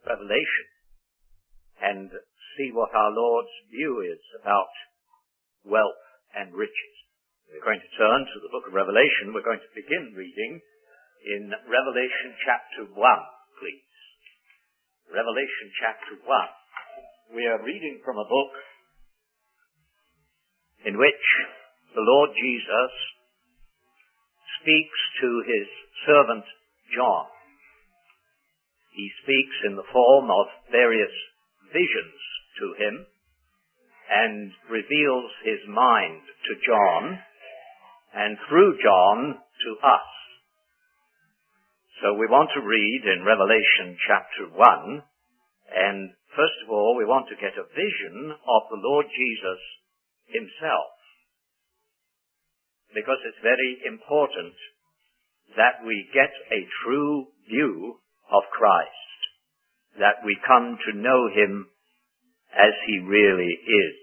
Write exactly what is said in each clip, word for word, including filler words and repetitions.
Revelation and see what our Lord's view is about wealth and riches. We're going to turn to the book of Revelation. We're going to begin reading in Revelation chapter one, please. Revelation chapter one. We are reading from a book in which the Lord Jesus speaks to his servant John. He speaks in the form of various visions to him and reveals his mind to John and through John to us. So we want to read in Revelation chapter one, and first of all we want to get a vision of the Lord Jesus himself, because it's very important that we get a true view of Christ, that we come to know him as he really is.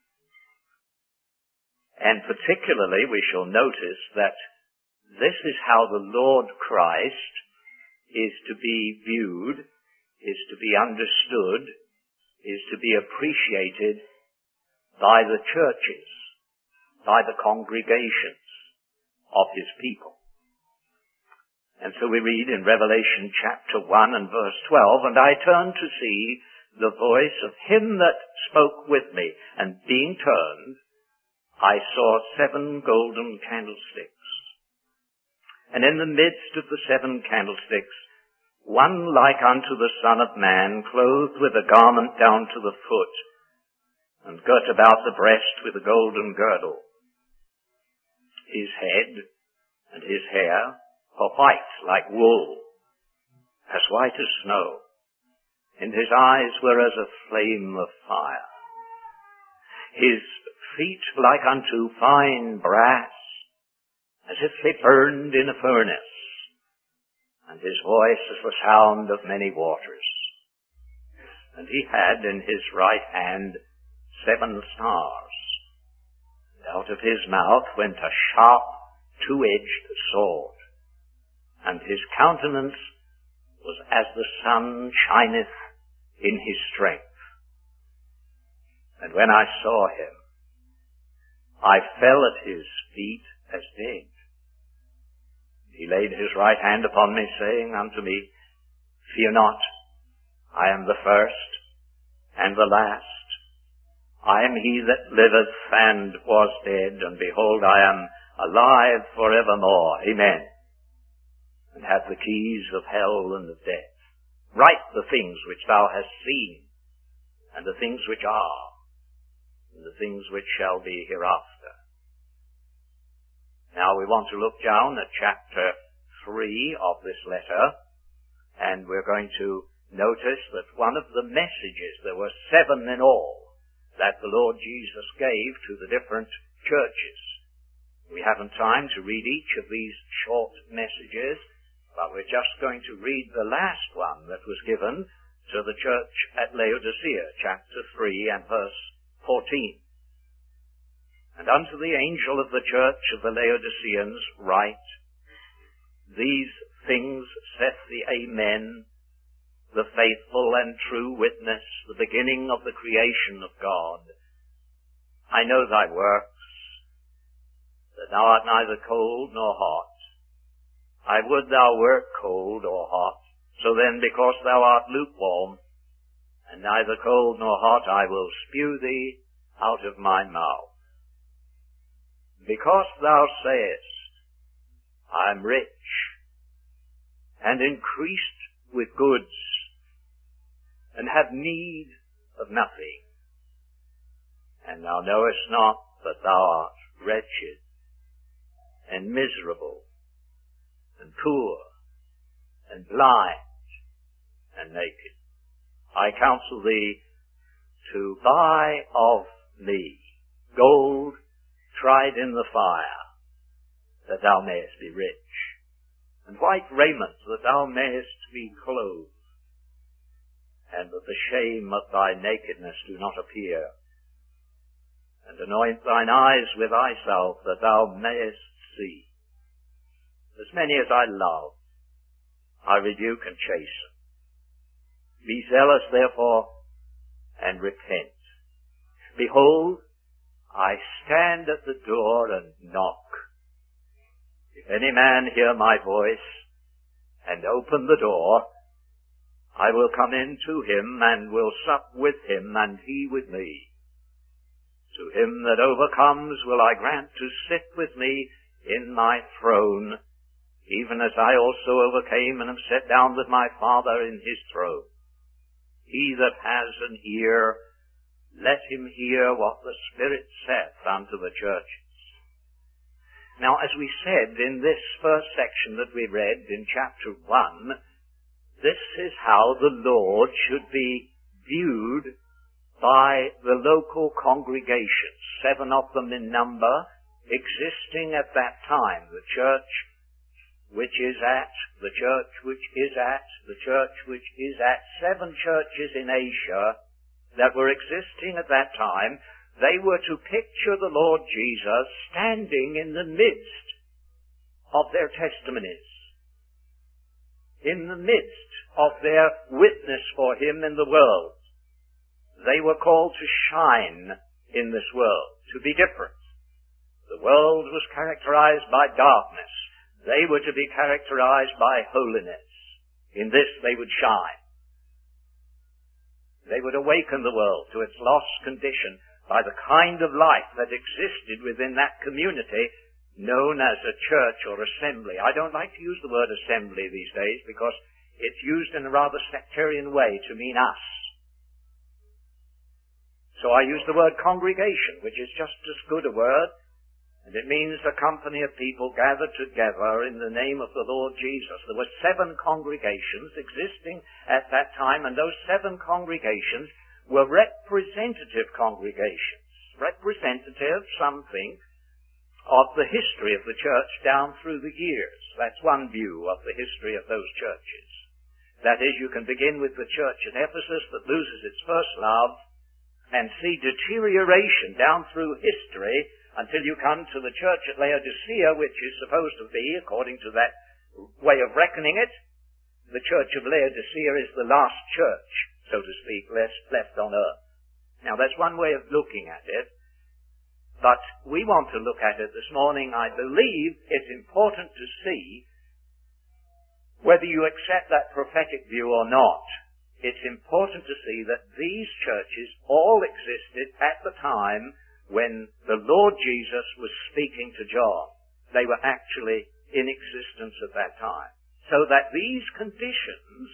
And particularly we shall notice that this is how the Lord Christ is to be viewed, is to be understood, is to be appreciated by the churches, by the congregations of his people. And so we read in Revelation chapter one and verse twelve, "And I turned to see the voice of him that spoke with me, and being turned, I saw seven golden candlesticks. And in the midst of the seven candlesticks, one like unto the Son of Man, clothed with a garment down to the foot, and girt about the breast with a golden girdle. His head and his hair were white like wool, as white as snow, and his eyes were as a flame of fire. His feet like unto fine brass, as if they burned in a furnace, and his voice as the sound of many waters. And he had in his right hand seven stars. And out of his mouth went a sharp, two-edged sword, and his countenance was as the sun shineth in his strength. And when I saw him, I fell at his feet as dead. He laid his right hand upon me, saying unto me, Fear not, I am the first and the last. I am he that liveth and was dead, and behold, I am alive forevermore. Amen. And have the keys of hell and of death. Write the things which thou hast seen, and the things which are, and the things which shall be hereafter. Now we want to look down at chapter three of this letter, and we're going to notice that one of the messages, there were seven in all, that the Lord Jesus gave to the different churches. We haven't time to read each of these short messages, but we're just going to read the last one that was given to the church at Laodicea, chapter three and verse fourteen. And unto the angel of the church of the Laodiceans write, These things saith the Amen, the faithful and true witness, the beginning of the creation of God. I know thy works, that thou art neither cold nor hot. I would thou wert cold or hot. So then, because thou art lukewarm, and neither cold nor hot, I will spew thee out of my mouth. Because thou sayest, I am rich, and increased with goods, and have need of nothing, and thou knowest not that thou art wretched, and miserable, and poor, and blind, and naked. I counsel thee to buy of me gold tried in the fire, that thou mayest be rich, and white raiment, that thou mayest be clothed, and that the shame of thy nakedness do not appear. And anoint thine eyes with eye salve, that thou mayest see. As many as I love, I rebuke and chasten. Be zealous, therefore, and repent. Behold, I stand at the door and knock. If any man hear my voice and open the door, I will come in to him and will sup with him and he with me. To him that overcomes will I grant to sit with me in my throne, even as I also overcame and am set down with my Father in his throne. He that has an ear, let him hear what the Spirit saith unto the churches. Now, as we said in this first section that we read in chapter one, this is how the Lord should be viewed by the local congregations, seven of them in number, existing at that time. The church which is at, the church which is at, the church which is at, seven churches in Asia that were existing at that time. They were to picture the Lord Jesus standing in the midst of their testimonies, in the midst of their witness for him in the world. They were called to shine in this world, to be different. The world was characterized by darkness. They were to be characterized by holiness. In this they would shine. They would awaken the world to its lost condition by the kind of life that existed within that community known as a church or assembly. I don't like to use the word assembly these days because it's used in a rather sectarian way to mean us. So I use the word congregation, which is just as good a word, and it means a company of people gathered together in the name of the Lord Jesus. There were seven congregations existing at that time, and those seven congregations were representative congregations. Representative, some think, of the history of the church down through the years. That's one view of the history of those churches. That is, you can begin with the church at Ephesus that loses its first love and see deterioration down through history until you come to the church at Laodicea, which is supposed to be, according to that way of reckoning it, the church of Laodicea is the last church, so to speak, left on earth. Now, that's one way of looking at it, but we want to look at it this morning. I believe it's important to see whether you accept that prophetic view or not. It's important to see that these churches all existed at the time when the Lord Jesus was speaking to John. They were actually in existence at that time. So that these conditions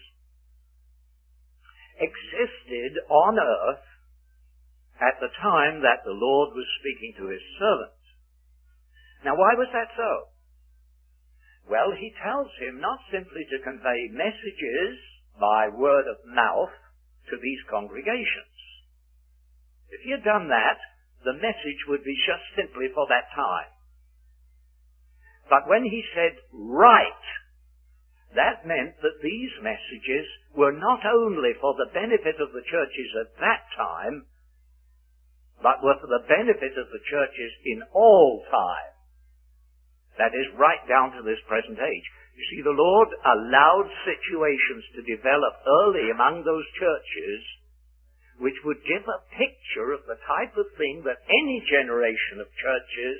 existed on earth at the time that the Lord was speaking to his servant. Now, why was that so? Well, he tells him not simply to convey messages by word of mouth to these congregations. If he had done that, the message would be just simply for that time. But when he said, write, that meant that these messages were not only for the benefit of the churches at that time, but were for the benefit of the churches in all time. That is, right down to this present age. You see, the Lord allowed situations to develop early among those churches which would give a picture of the type of thing that any generation of churches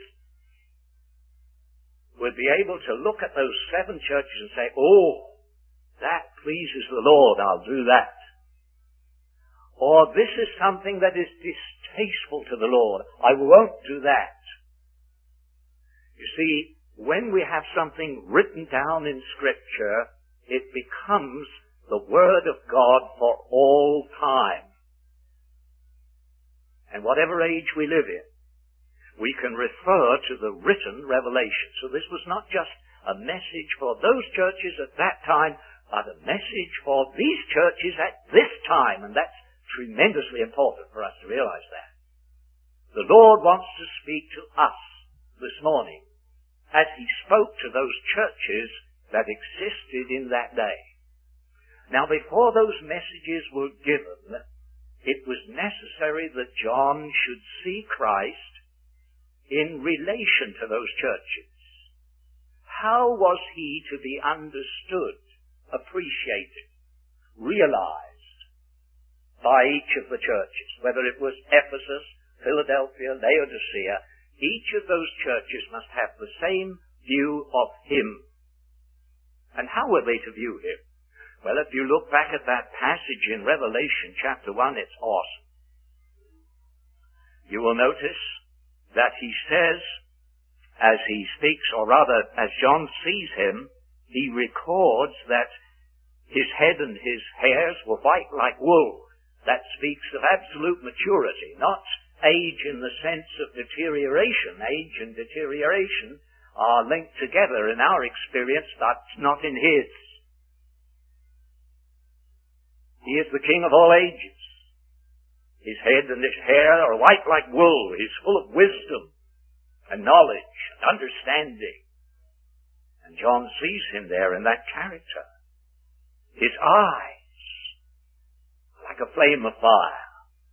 would be able to look at those seven churches and say, oh, that pleases the Lord, I'll do that. Or this is something that is distasteful to the Lord, I won't do that. You see, when we have something written down in Scripture, it becomes the Word of God for all time. And whatever age we live in, we can refer to the written revelation. So this was not just a message for those churches at that time, but a message for these churches at this time. And that's tremendously important for us to realize that. The Lord wants to speak to us this morning as he spoke to those churches that existed in that day. Now, before those messages were given, it was necessary that John should see Christ in relation to those churches. How was he to be understood, appreciated, realized? by each of the churches, whether it was Ephesus, Philadelphia, Laodicea. Each of those churches must have the same view of him. And how were they to view him? Well, if you look back at that passage in Revelation chapter one, it's awesome. You will notice that he says, as he speaks, or rather, as John sees him, he records that his head and his hairs were white like wool. That speaks of absolute maturity, not age in the sense of deterioration. Age and deterioration are linked together in our experience, but not in his. He is the King of all ages. His head and his hair are white like wool. He's full of wisdom and knowledge and understanding. And John sees him there in that character. His eyes, like a flame of fire.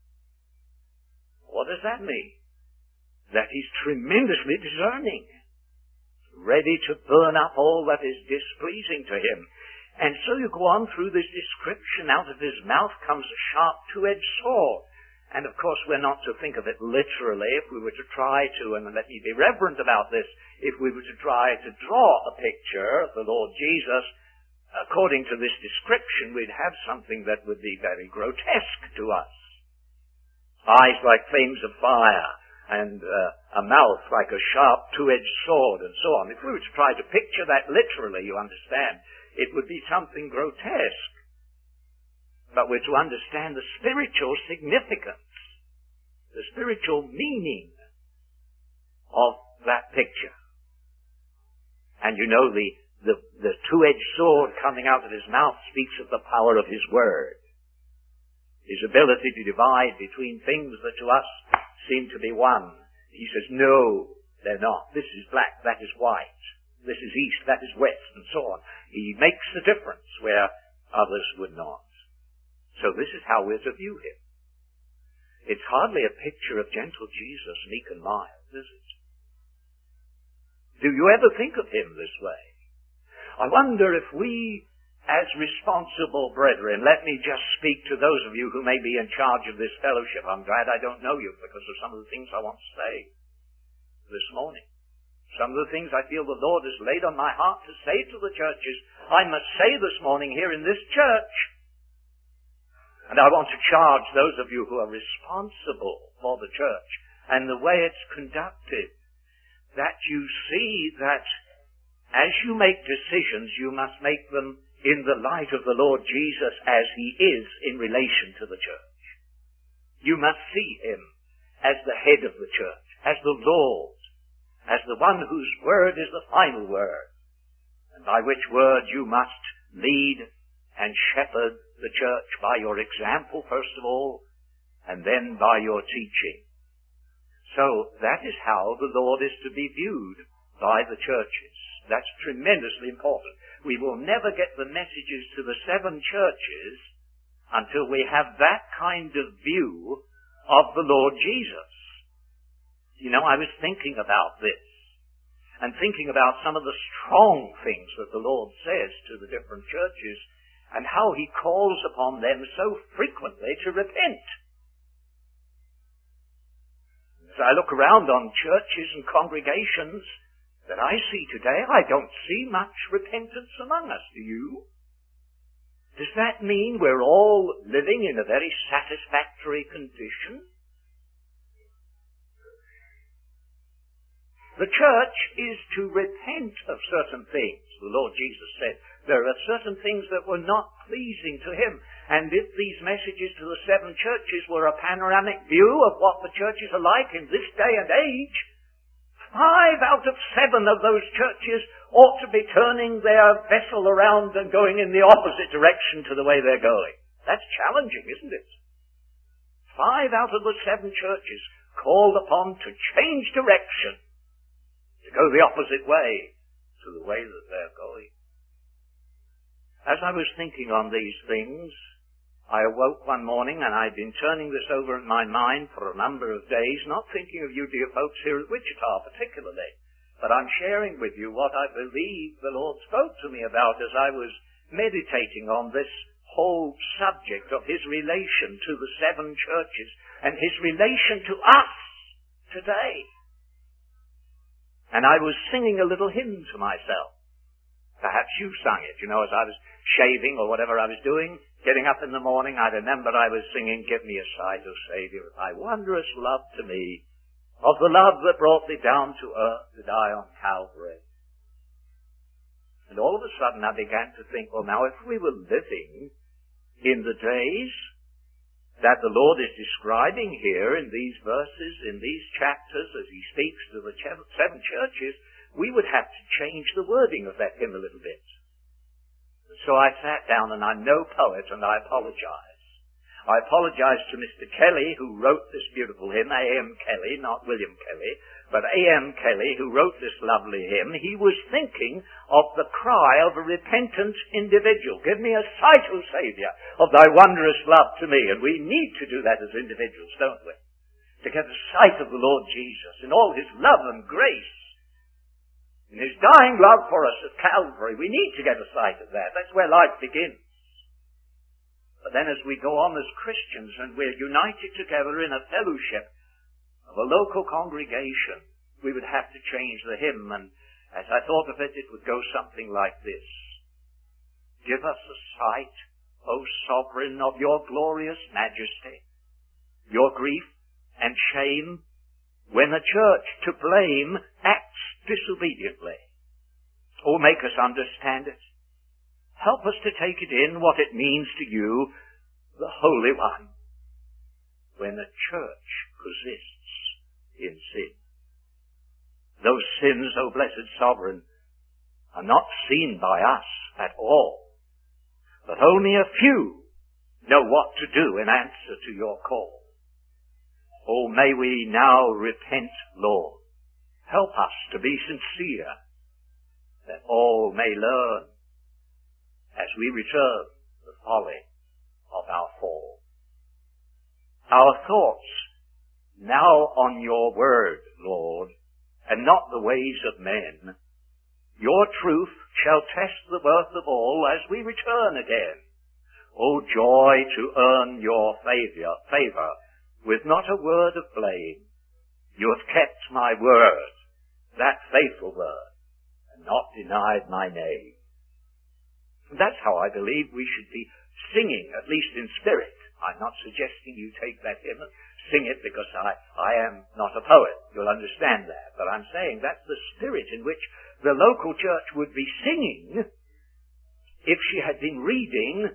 What does that mean? That he's tremendously discerning, ready to burn up all that is displeasing to him. And so you go on through this description. Out of his mouth comes a sharp two-edged sword. And of course we're not to think of it literally. If we were to try to, and let me be reverent about this, if we were to try to draw a picture of the Lord Jesus, according to this description, we'd have something that would be very grotesque to us. Eyes like flames of fire, and uh, a mouth like a sharp two-edged sword, and so on. If we were to try to picture that literally, you understand, it would be something grotesque. But we're to understand the spiritual significance, the spiritual meaning of that picture. And you know, the, the, the two-edged sword coming out of his mouth speaks of the power of his word. His ability to divide between things that to us seem to be one. He says, no, they're not. This is black, that is white. This is east, that is west, and so on. He makes the difference where others would not. So this is how we're to view him. It's hardly a picture of gentle Jesus, meek and mild, is it? Do you ever think of him this way? I wonder if we, as responsible brethren, let me just speak to those of you who may be in charge of this fellowship. I'm glad I don't know you because of some of the things I want to say this morning. Some of the things I feel the Lord has laid on my heart to say to the churches, I must say this morning here in this church. And I want to charge those of you who are responsible for the church and the way it's conducted, that you see that as you make decisions, you must make them in the light of the Lord Jesus as he is in relation to the church. You must see him as the head of the church, as the Lord, as the one whose word is the final word, and by which word you must lead and shepherd the church by your example, first of all, and then by your teaching. So that is how the Lord is to be viewed by the churches. That's tremendously important. We will never get the messages to the seven churches until we have that kind of view of the Lord Jesus. You know, I was thinking about this and thinking about some of the strong things that the Lord says to the different churches and how he calls upon them so frequently to repent. As I look around on churches and congregations that I see today, I don't see much repentance among us, do you? Does that mean we're all living in a very satisfactory condition? The church is to repent of certain things. The Lord Jesus said there are certain things that were not pleasing to him. And if these messages to the seven churches were a panoramic view of what the churches are like in this day and age, five out of seven of those churches ought to be turning their vessel around and going in the opposite direction to the way they're going. That's challenging, isn't it? Five out of the seven churches called upon to change direction, to go the opposite way to the way that they're going. As I was thinking on these things, I awoke one morning and I'd been turning this over in my mind for a number of days, not thinking of you dear folks here at Wichita particularly, but I'm sharing with you what I believe the Lord spoke to me about as I was meditating on this whole subject of his relation to the seven churches and his relation to us today. And I was singing a little hymn to myself. Perhaps you sung it, you know, as I was shaving or whatever I was doing, getting up in the morning, I remember I was singing, "Give me a sight, O Saviour, of thy wondrous love to me, of the love that brought thee down to earth to die on Calvary." And all of a sudden I began to think, well, now if we were living in the days that the Lord is describing here in these verses, in these chapters, as he speaks to the seven churches, we would have to change the wording of that hymn a little bit. So I sat down, and I'm no poet, and I apologize. I apologize to Mister Kelly, who wrote this beautiful hymn, A M Kelly, not William Kelly, but A M Kelly, who wrote this lovely hymn. He was thinking of the cry of a repentant individual. Give me a sight, O Saviour, of thy wondrous love to me. And we need to do that as individuals, don't we? To get a sight of the Lord Jesus in all his love and grace. In his dying love for us at Calvary. We need to get a sight of that. That's where life begins. But then as we go on as Christians and we're united together in a fellowship of a local congregation, we would have to change the hymn. And as I thought of it, it would go something like this. Give us a sight, O Sovereign, of your glorious majesty, your grief and shame when the church to blame acts disobediently. Or make us understand it. Help us to take it in what it means to you, the Holy One, when the church persists in sin. Those sins, O blessed Sovereign, are not seen by us at all, but only a few know what to do in answer to your call. Oh, may we now repent, Lord. Help us to be sincere, that all may learn as we return the folly of our fall. Our thoughts now on your word, Lord, and not the ways of men. Your truth shall test the worth of all as we return again. O joy to earn your favor, favor with not a word of blame. You have kept my word, that faithful word, and not denied my name. That's how I believe we should be singing, at least in spirit. I'm not suggesting you take that hymn and sing it because I, I am not a poet. You'll understand that. But I'm saying that's the spirit in which the local church would be singing if she had been reading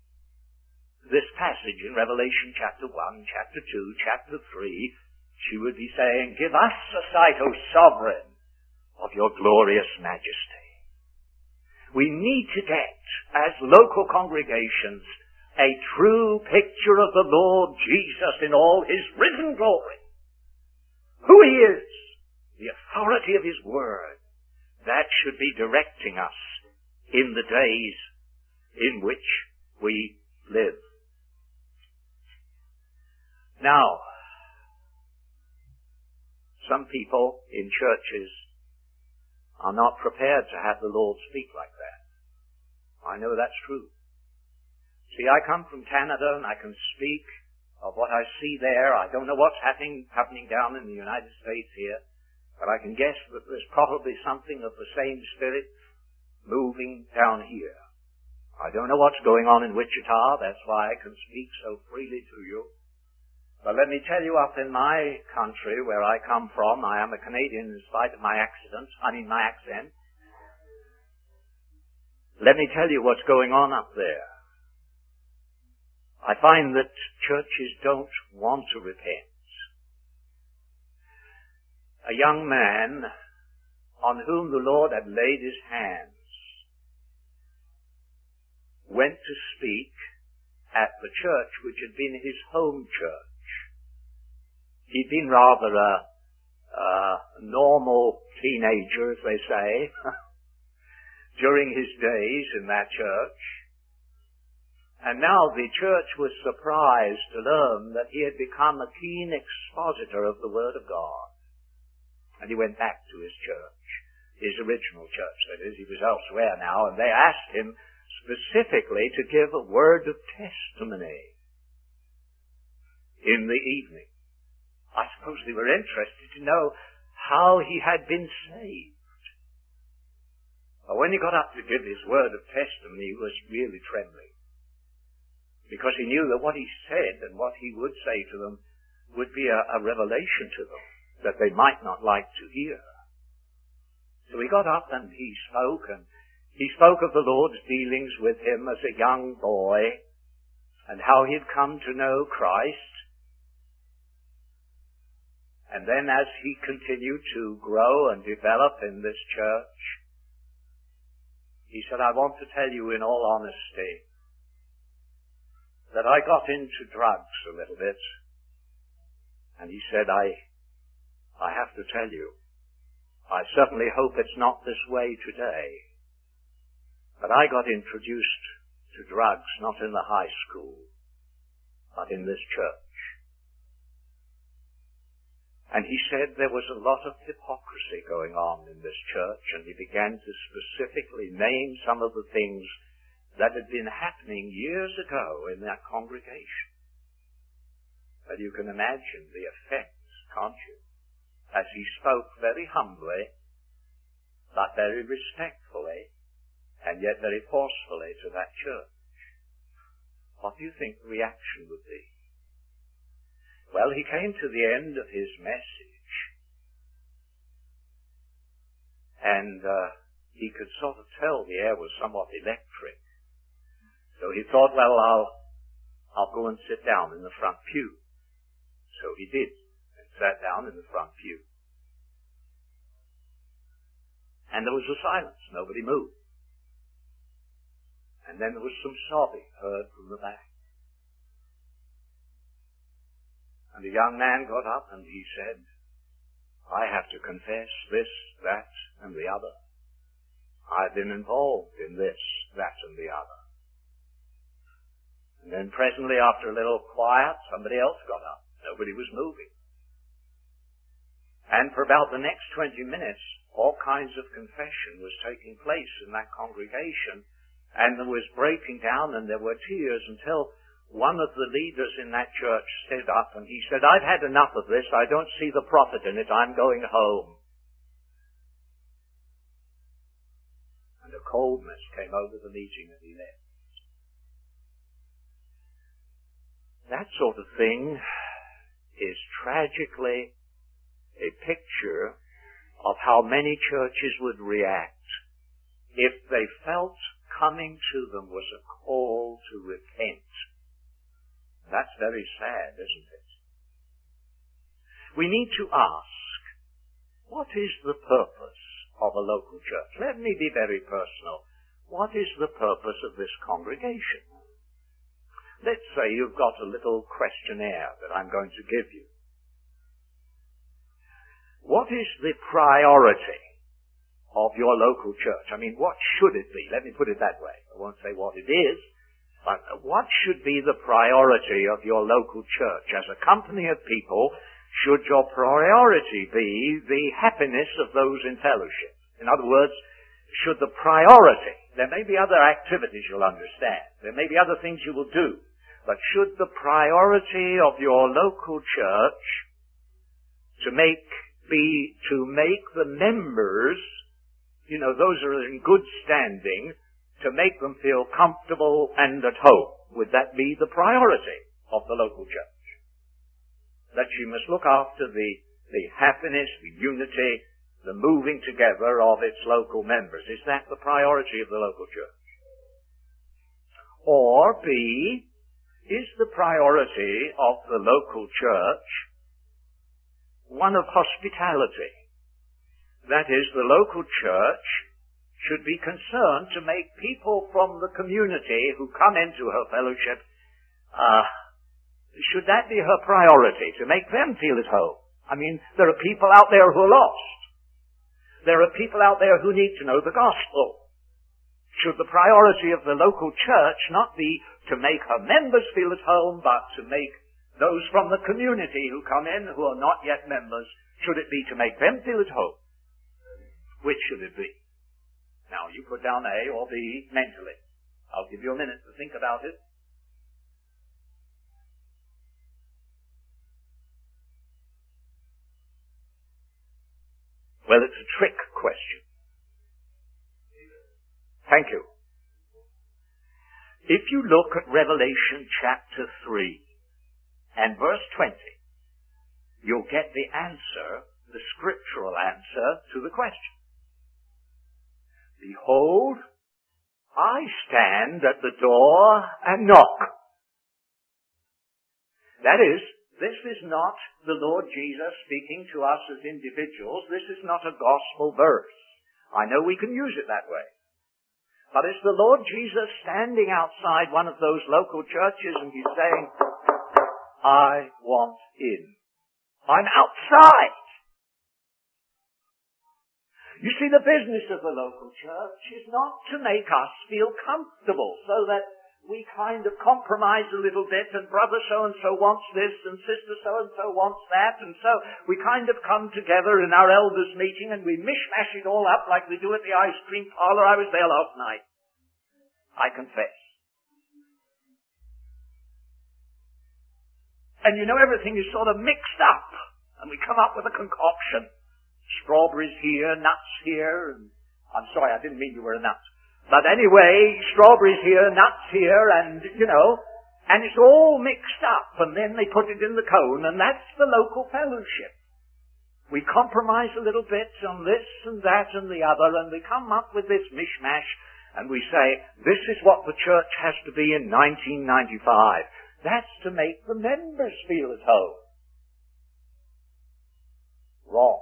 this passage in Revelation chapter one, chapter two, chapter three. She would be saying, give us a sight, O Sovereign, of your glorious majesty. We need to get, as local congregations, a true picture of the Lord Jesus in all his risen glory. Who he is, the authority of his word. That should be directing us in the days in which we live. Now, some people in churches are not prepared to have the Lord speak like that. I know that's true. See, I come from Canada and I can speak of what I see there. I don't know what's happening, happening down in the United States here, but I can guess that there's probably something of the same spirit moving down here. I don't know what's going on in Wichita. That's why I can speak so freely to you. But let me tell you, up in my country, where I come from, I am a Canadian in spite of my accident, I mean my accent. Let me tell you what's going on up there. I find that churches don't want to repent. A young man on whom the Lord had laid his hands went to speak at the church which had been his home church. He'd been rather a, a normal teenager, as they say, during his days in that church. And now the church was surprised to learn that he had become a keen expositor of the Word of God. And he went back to his church, his original church, that is. He was elsewhere now, and they asked him specifically to give a word of testimony in the evening. I suppose they were interested to know how he had been saved. But when he got up to give his word of testimony, he was really trembling. Because he knew that what he said and what he would say to them would be a, a revelation to them that they might not like to hear. So he got up and he spoke, and he spoke of the Lord's dealings with him as a young boy and how he had come to know Christ. And then as he continued to grow and develop in this church, he said, I want to tell you in all honesty that I got into drugs a little bit. And he said, I, I have to tell you, I certainly hope it's not this way today. But I got introduced to drugs not in the high school, but in this church. And he said there was a lot of hypocrisy going on in this church, and he began to specifically name some of the things that had been happening years ago in that congregation. But you can imagine the effects, can't you? As he spoke very humbly, but very respectfully, and yet very forcefully to that church. What do you think the reaction would be? Well, he came to the end of his message, and uh, he could sort of tell the air was somewhat electric. So he thought, well, I'll, I'll go and sit down in the front pew. So he did, and sat down in the front pew. And there was a silence. Nobody moved. And then there was some sobbing heard from the back. And the young man got up and he said, I have to confess this, that, and the other. I've been involved in this, that, and the other. And then presently, after a little quiet, somebody else got up. Nobody was moving. And for about the next twenty minutes, all kinds of confession was taking place in that congregation. And there was breaking down and there were tears until one of the leaders in that church stood up and he said, I've had enough of this. I don't see the profit in it. I'm going home. And a coldness came over the meeting and he left. That sort of thing is tragically a picture of how many churches would react if they felt coming to them was a call to repent. That's very sad, isn't it? We need to ask, what is the purpose of a local church? Let me be very personal. What is the purpose of this congregation? Let's say you've got a little questionnaire that I'm going to give you. What is the priority of your local church? I mean, what should it be? Let me put it that way. I won't say what it is, but what should be the priority of your local church? As a company of people, should your priority be the happiness of those in fellowship? In other words, should the priority, there may be other activities you'll understand, there may be other things you will do, but should the priority of your local church to make be to make the members, you know, those who are in good standing, to make them feel comfortable and at home? Would that be the priority of the local church? That you must look after the, the happiness, the unity, the moving together of its local members. Is that the priority of the local church? Or B, is the priority of the local church one of hospitality? That is, the local church should be concerned to make people from the community who come into her fellowship, uh, should that be her priority, to make them feel at home? I mean, there are people out there who are lost. There are people out there who need to know the gospel. Should the priority of the local church not be to make her members feel at home, but to make those from the community who come in who are not yet members, should it be to make them feel at home? Which should it be? Now, you put down A or B mentally. I'll give you a minute to think about it. Well, it's a trick question. Thank you. If you look at Revelation chapter three and verse twenty, you'll get the answer, the scriptural answer to the question. Behold, I stand at the door and knock. That is, this is not the Lord Jesus speaking to us as individuals. This is not a gospel verse. I know we can use it that way. But it's the Lord Jesus standing outside one of those local churches and he's saying, I want in. I'm outside. You see, the business of the local church is not to make us feel comfortable so that we kind of compromise a little bit and brother so-and-so wants this and sister so-and-so wants that, and so we kind of come together in our elders meeting and we mishmash it all up like we do at the ice cream parlor. I was there last night. I confess. And you know, everything is sort of mixed up and we come up with a concoction. Strawberries here, nuts here, and I'm sorry, I didn't mean you were a nut. But anyway, strawberries here, nuts here, and, you know, and it's all mixed up, and then they put it in the cone, and that's the local fellowship. We compromise a little bit on this and that and the other, and we come up with this mishmash, and we say, this is what the church has to be in nineteen ninety-five. That's to make the members feel at home. Wrong.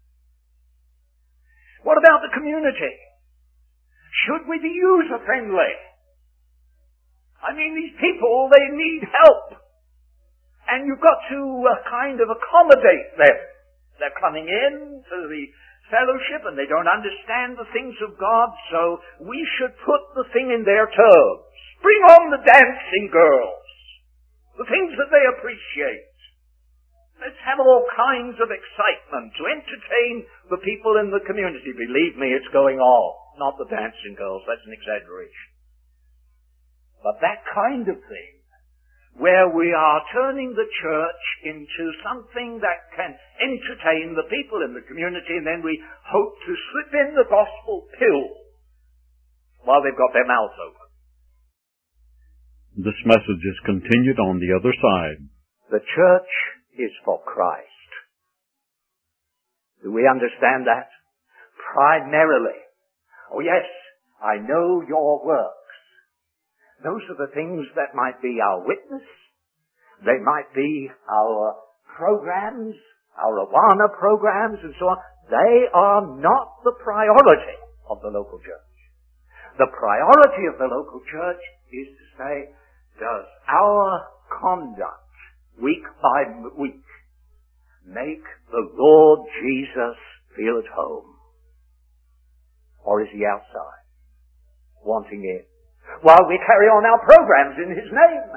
What about the community? Should we be user-friendly? I mean, these people, they need help. And you've got to uh, kind of accommodate them. They're coming in to the fellowship and they don't understand the things of God, so we should put the thing in their terms. Bring on the dancing girls. The things that they appreciate. Let's have all kinds of excitement to entertain the people in the community. Believe me, it's going on. Not the dancing girls, that's an exaggeration. But that kind of thing, where we are turning the church into something that can entertain the people in the community, and then we hope to slip in the gospel pill while they've got their mouths open. This message is continued on the other side. The church is for Christ. Do we understand that? Primarily. Oh yes, I know your works. Those are the things that might be our witness. They might be our programs, our Awana programs and so on. They are not the priority of the local church. The priority of the local church is to say, does our conduct, week by week, make the Lord Jesus feel at home? Or is he outside, wanting in, while we carry on our programs in his name?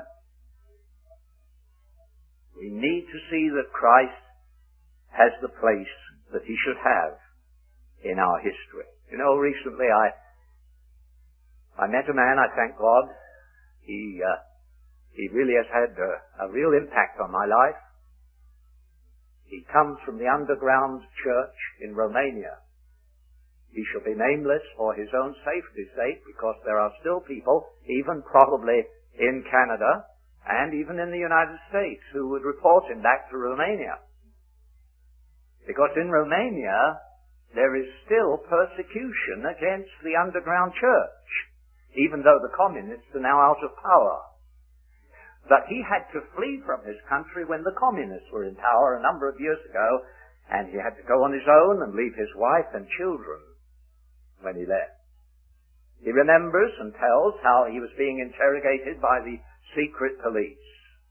We need to see that Christ has the place that he should have in our history. You know, recently I I met a man, I thank God. He uh, he really has had a, a real impact on my life. He comes from the underground church in Romania. He shall be nameless for his own safety's sake, because there are still people, even probably in Canada, and even in the United States, who would report him back to Romania. Because in Romania, there is still persecution against the underground church, even though the communists are now out of power. But he had to flee from his country when the communists were in power a number of years ago, and he had to go on his own and leave his wife and children when he left. He remembers and tells how he was being interrogated by the secret police.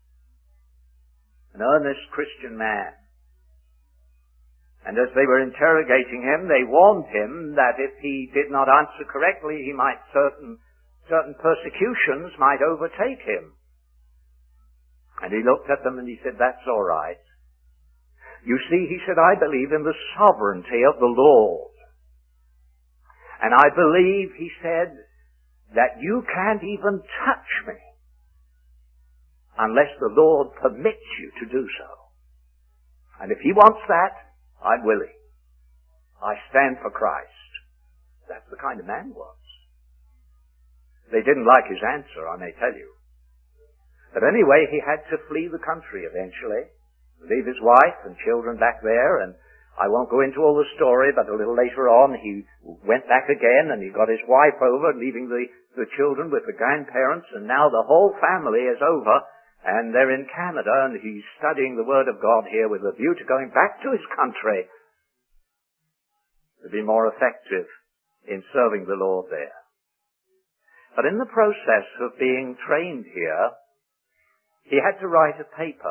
An earnest Christian man. And as they were interrogating him, they warned him that if he did not answer correctly, he might certain, certain persecutions might overtake him. And he looked at them and he said, that's all right. You see, he said, I believe in the sovereignty of the Lord. And I believe, he said, that you can't even touch me unless the Lord permits you to do so. And if he wants that, I'm willing. I stand for Christ. That's the kind of man he was. They didn't like his answer, I may tell you. But anyway, he had to flee the country eventually, leave his wife and children back there, and I won't go into all the story, but a little later on he went back again and he got his wife over, leaving the, the children with the grandparents, and now the whole family is over, and they're in Canada, and he's studying the Word of God here with a view to going back to his country to be more effective in serving the Lord there. But in the process of being trained here, he had to write a paper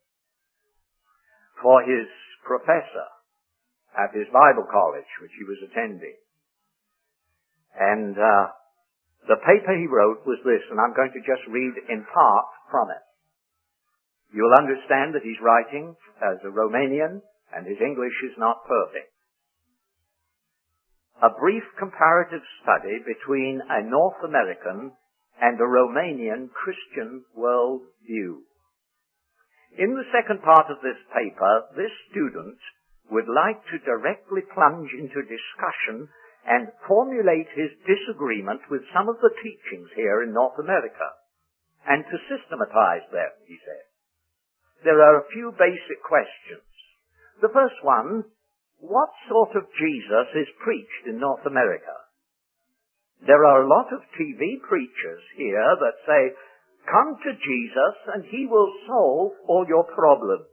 for his professor at his Bible college, which he was attending. And uh, the paper he wrote was this, and I'm going to just read in part from it. You'll understand that he's writing as a Romanian, and his English is not perfect. A brief comparative study between a North American and a Romanian Christian world view. In the second part of this paper, this student would like to directly plunge into discussion and formulate his disagreement with some of the teachings here in North America, and to systematize them, he said. There are a few basic questions. The first one, what sort of Jesus is preached in North America? There are a lot of T V preachers here that say, come to Jesus and he will solve all your problems.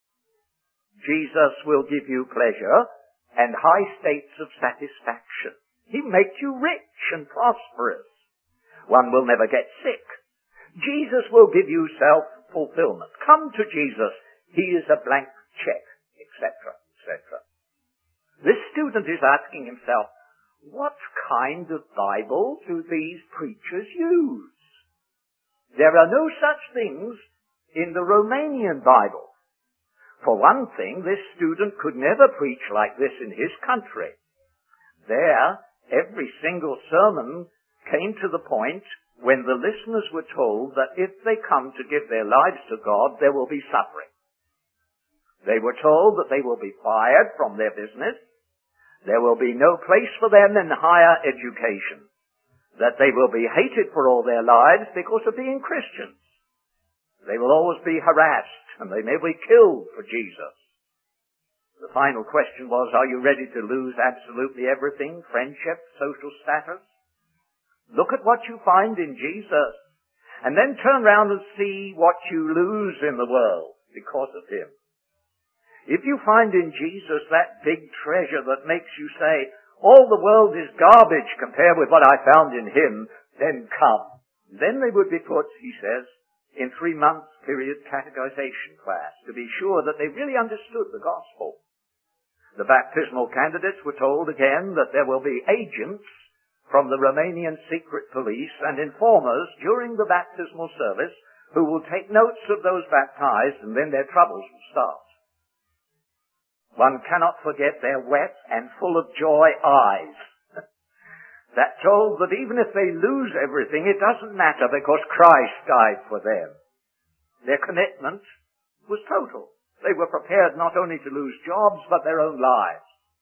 Jesus will give you pleasure and high states of satisfaction. He'll make you rich and prosperous. One will never get sick. Jesus will give you self-fulfillment. Come to Jesus. He is a blank check, et cetera, et cetera. This student is asking himself, what kind of Bible do these preachers use? There are no such things in the Romanian Bible. For one thing, this student could never preach like this in his country. There, every single sermon came to the point when the listeners were told that if they come to give their lives to God, there will be suffering. They were told that they will be fired from their business. There will be no place for them in higher education. That they will be hated for all their lives because of being Christians. They will always be harassed and they may be killed for Jesus. The final question was, are you ready to lose absolutely everything? Friendship, social status? Look at what you find in Jesus, and then turn round and see what you lose in the world because of him. If you find in Jesus that big treasure that makes you say, all the world is garbage compared with what I found in him, then come. Then they would be put, he says, in three months period categorization class to be sure that they really understood the gospel. The baptismal candidates were told again that there will be agents from the Romanian secret police and informers during the baptismal service who will take notes of those baptized, and then their troubles will start. One cannot forget their wet and full of joy eyes that told that even if they lose everything, it doesn't matter because Christ died for them. Their commitment was total. They were prepared not only to lose jobs, but their own lives.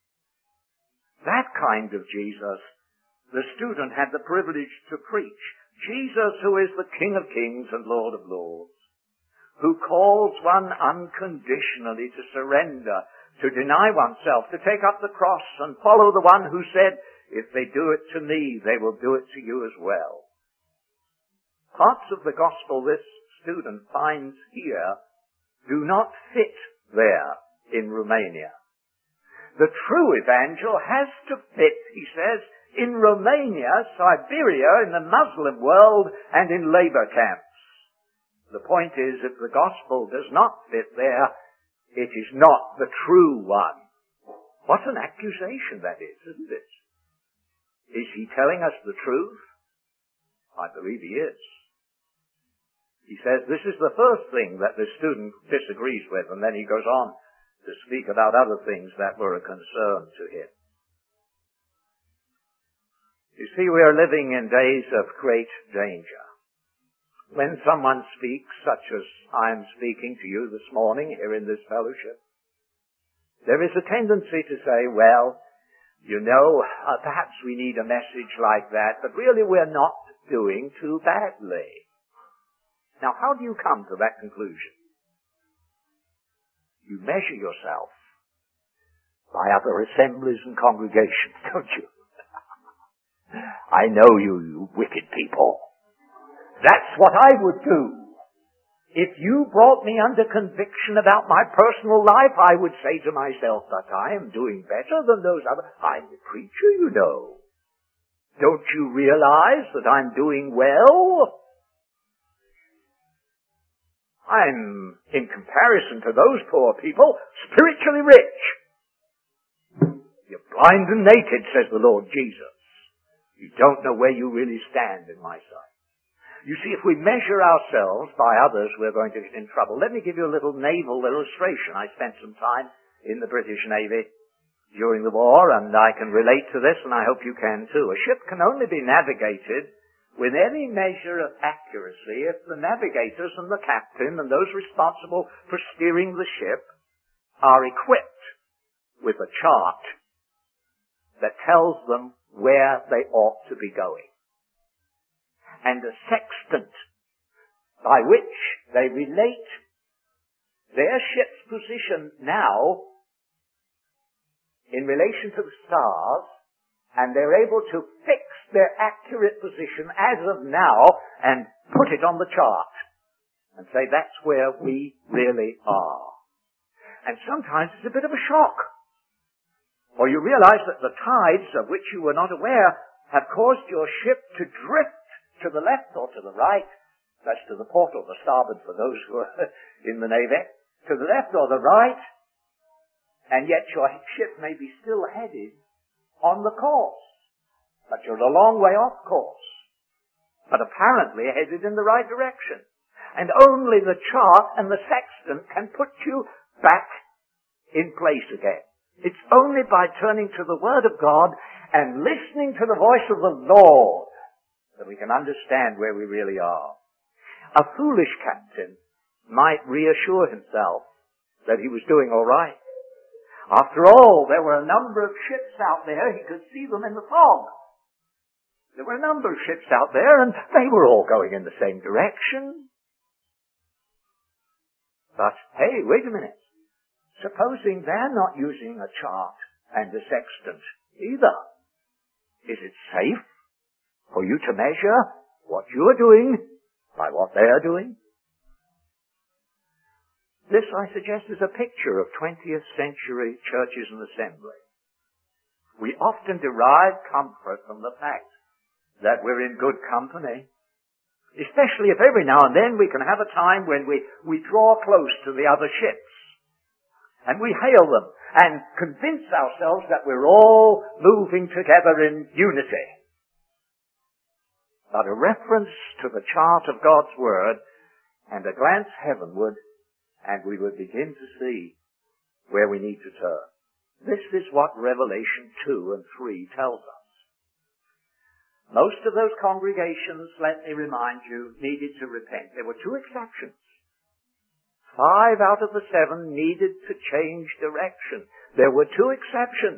That kind of Jesus the student had the privilege to preach. Jesus, who is the King of Kings and Lord of Lords, who calls one unconditionally to surrender, to deny oneself, to take up the cross and follow the one who said, if they do it to me, they will do it to you as well. Parts of the gospel this student finds here do not fit there in Romania. The true evangel has to fit, he says, in Romania, Siberia, in the Muslim world, and in labor camps. The point is, if the gospel does not fit there, it is not the true one. What an accusation that is, isn't it? Is he telling us the truth? I believe he is. He says this is the first thing that the student disagrees with, and then he goes on to speak about other things that were a concern to him. You see, we are living in days of great danger. When someone speaks, such as I am speaking to you this morning here in this fellowship, there is a tendency to say, well, you know, uh, perhaps we need a message like that, but really we're not doing too badly. Now, how do you come to that conclusion? You measure yourself by other assemblies and congregations, don't you? I know you, you wicked people. That's what I would do. If you brought me under conviction about my personal life, I would say to myself that I am doing better than those other. I'm the preacher, you know. Don't you realize that I'm doing well? I'm, in comparison to those poor people, spiritually rich. You're blind and naked, says the Lord Jesus. You don't know where you really stand in my sight. You see, if we measure ourselves by others, we're going to get in trouble. Let me give you a little naval illustration. I spent some time in the British Navy during the war, and I can relate to this, and I hope you can too. A ship can only be navigated with any measure of accuracy if the navigators and the captain and those responsible for steering the ship are equipped with a chart that tells them where they ought to be going, and a sextant by which they relate their ship's position now in relation to the stars, and they're able to fix their accurate position as of now and put it on the chart and say that's where we really are. And sometimes it's a bit of a shock. Or you realize that the tides of which you were not aware have caused your ship to drift to the left or to the right. That's to the port or the starboard for those who are in the Navy. To the left or the right. And yet your ship may be still headed on the course. But you're a long way off course. But apparently headed in the right direction. And only the chart and the sextant can put you back in place again. It's only by turning to the Word of God and listening to the voice of the Lord that we can understand where we really are. A foolish captain might reassure himself that he was doing all right. After all, there were a number of ships out there. He could see them in the fog. There were a number of ships out there, and they were all going in the same direction. But, hey, wait a minute. Supposing they're not using a chart and a sextant either. Is it safe for you to measure what you're doing by what they're doing? This, I suggest, is a picture of twentieth century churches and assembly. We often derive comfort from the fact that we're in good company. Especially if every now and then we can have a time when we, we draw close to the other ships. And we hail them and convince ourselves that we're all moving together in unity. But a reference to the chart of God's Word and a glance heavenward, and we would begin to see where we need to turn. This is what Revelation two and three tells us. Most of those congregations, let me remind you, needed to repent. There were two exceptions. Five out of the seven needed to change direction. There were two exceptions.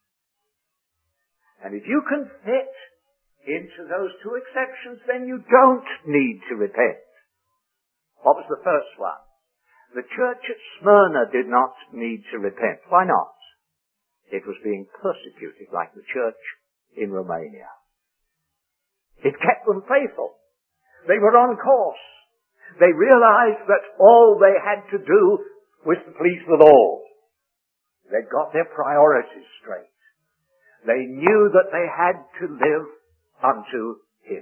And if you can fit into those two exceptions, then you don't need to repent. What was the first one? The church at Smyrna did not need to repent. Why not? It was being persecuted like the church in Romania. It kept them faithful. They were on course. They realized that all they had to do was to please the Lord. They'd got their priorities straight. They knew that they had to live unto Him.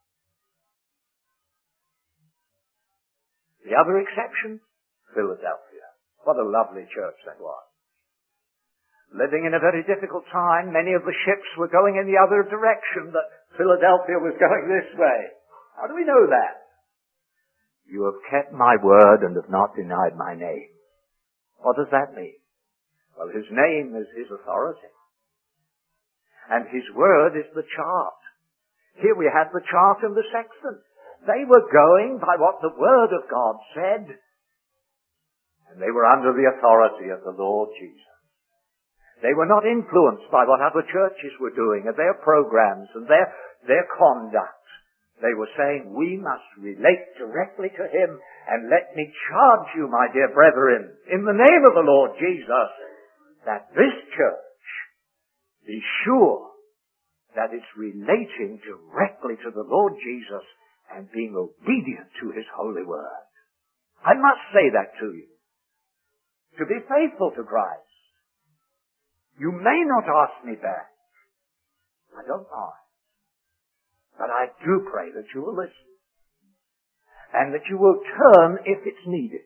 The other exception, Philadelphia. What a lovely church that was. Living in a very difficult time, many of the ships were going in the other direction, but Philadelphia was going this way. How do we know that? You have kept my word and have not denied my name. What does that mean? Well, His name is His authority. And His Word is the chart. Here we have the chart and the sextant. They were going by what the Word of God said. And they were under the authority of the Lord Jesus. They were not influenced by what other churches were doing and their programs and their, their conduct. They were saying, we must relate directly to Him, and let me charge you, my dear brethren, in the name of the Lord Jesus, that this church be sure that it's relating directly to the Lord Jesus and being obedient to His holy word. I must say that to you. To be faithful to Christ. You may not ask me back. I don't mind. But I do pray that you will listen. And that you will turn if it's needed.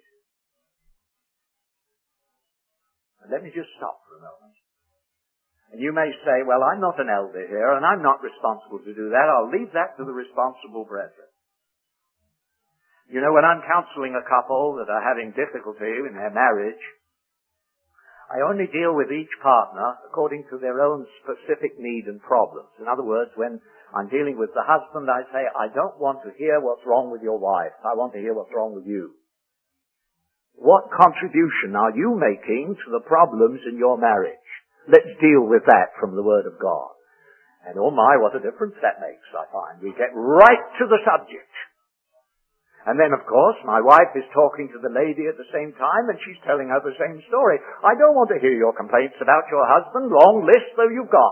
And let me just stop for a moment. And you may say, well, I'm not an elder here, and I'm not responsible to do that. I'll leave that to the responsible brethren. You know, when I'm counseling a couple that are having difficulty in their marriage, I only deal with each partner according to their own specific need and problems. In other words, when I'm dealing with the husband, I say, I don't want to hear what's wrong with your wife. I want to hear what's wrong with you. What contribution are you making to the problems in your marriage? Let's deal with that from the Word of God. And oh my, what a difference that makes, I find. We get right to the subject. And then, of course, my wife is talking to the lady at the same time, and she's telling her the same story. I don't want to hear your complaints about your husband, long list though you've got.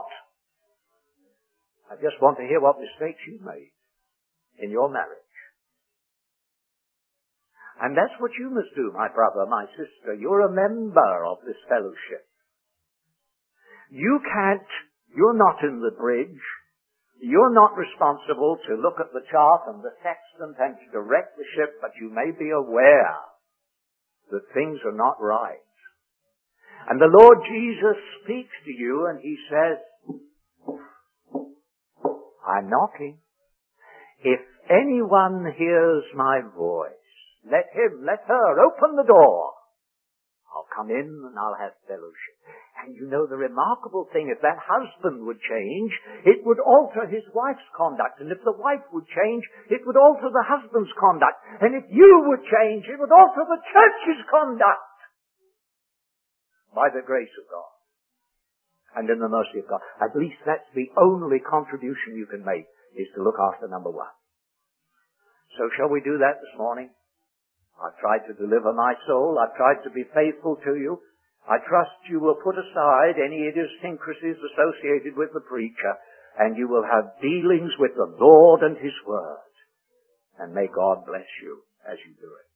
I just want to hear what mistakes you've made in your marriage. And that's what you must do, my brother, my sister. You're a member of this fellowship. You can't, you're not in the bridge. You're not responsible to look at the chart and the sextant and to direct the ship, but you may be aware that things are not right. And the Lord Jesus speaks to you and He says, I'm knocking. If anyone hears my voice, let him, let her open the door. I'll come in and I'll have fellowship. And you know the remarkable thing, if that husband would change, it would alter his wife's conduct. And if the wife would change, it would alter the husband's conduct. And if you would change, it would alter the church's conduct. By the grace of God. And in the mercy of God. At least that's the only contribution you can make, is to look after number one. So shall we do that this morning? I've tried to deliver my soul. I've tried to be faithful to you. I trust you will put aside any idiosyncrasies associated with the preacher, and you will have dealings with the Lord and His Word. And may God bless you as you do it.